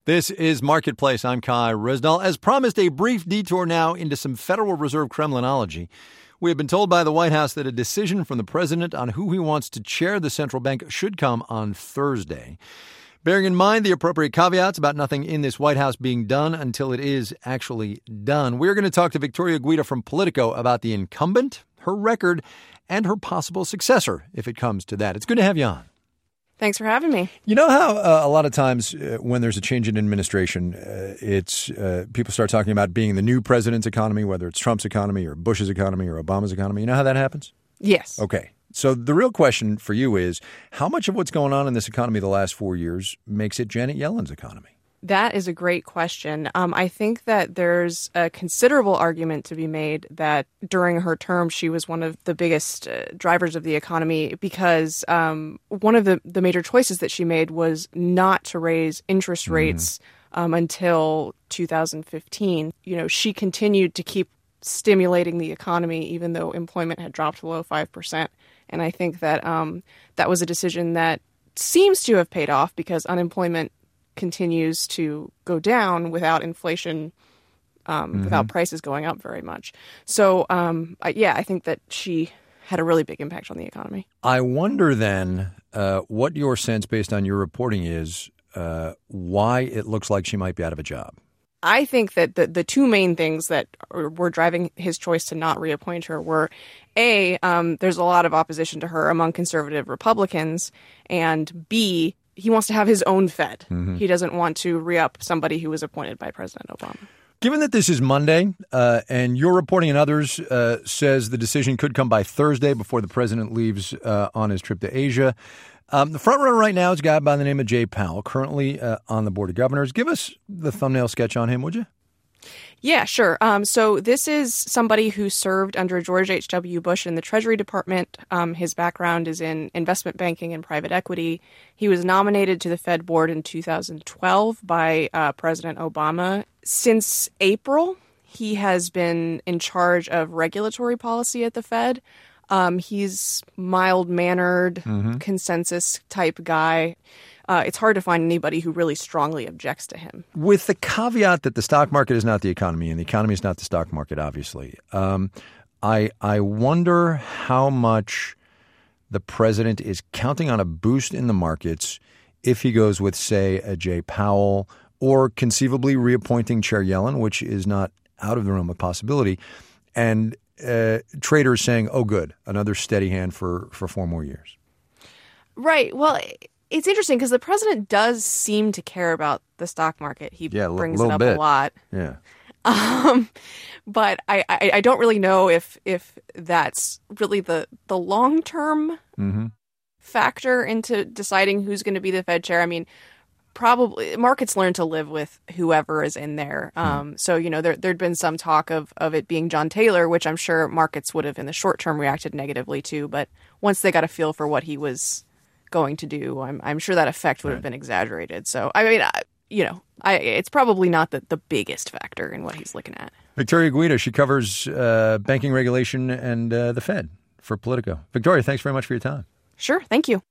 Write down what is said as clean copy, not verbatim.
This is Marketplace. I'm Kai Ryssdal. As promised, a brief detour now into some Federal Reserve Kremlinology. We have been told by the White House that a decision from the president on who he wants to chair the central bank should come on Thursday. Bearing in mind the appropriate caveats about nothing in this White House being done until it is actually done, we're going to talk to Victoria Guida from Politico about the incumbent, her record, and her possible successor, if it comes to that. It's good to have you on. Thanks for having me. You know how a lot of times when there's a change in administration, it's people start talking about being the new president's economy, whether it's Trump's economy or Bush's economy or Obama's economy. You know how that happens? Yes. Okay. So the real question for you is, how much of what's going on in this economy the last 4 years makes it Janet Yellen's economy? That is a great question. I think that there's a considerable argument to be made that during her term, she was one of the biggest drivers of the economy because one of the major choices that she made was not to raise interest rates until 2015. You know, she continued to keep stimulating the economy even though employment had dropped below 5%. And I think that that was a decision that seems to have paid off because unemployment continues to go down without inflation, without prices going up very much. So, I think that she had a really big impact on the economy. I wonder then what your sense, based on your reporting, is why it looks like she might be out of a job. I think that the two main things that were driving his choice to not reappoint her were, A, there's a lot of opposition to her among conservative Republicans, and B, he wants to have his own Fed. He doesn't want to re-up somebody who was appointed by President Obama. Given that this is Monday, and your reporting and others says the decision could come by Thursday before the president leaves on his trip to Asia, the front runner right now is a guy by the name of Jay Powell, currently on the Board of Governors. Give us the thumbnail sketch on him, would you? Yeah, sure. So this is somebody who served under George H.W. Bush in the Treasury Department. His background is in investment banking and private equity. He was nominated to the Fed board in 2012 by President Obama. Since April, he has been in charge of regulatory policy at the Fed. He's mild-mannered, consensus-type guy. It's hard to find anybody who really strongly objects to him. With the caveat that the stock market is not the economy and the economy is not the stock market, obviously, I wonder how much the president is counting on a boost in the markets if he goes with, say, a Jay Powell or conceivably reappointing Chair Yellen, which is not out of the realm of possibility, and traders saying, oh, good, another steady hand for 4 more years. Right. Well, it's interesting because the president does seem to care about the stock market. He brings it up a lot. Yeah. But I don't really know if that's really the long-term factor into deciding who's going to be the Fed chair. I mean, probably markets learn to live with whoever is in there. So, you know, there'd been some talk of it being John Taylor, which I'm sure markets would have in the short term reacted negatively to. But once they got a feel for what he was going to do, I'm sure that effect would have been exaggerated. So, I mean, it's probably not the biggest factor in what he's looking at. Victoria Guida, she covers banking regulation and the Fed for Politico. Victoria, thanks very much for your time. Sure. Thank you.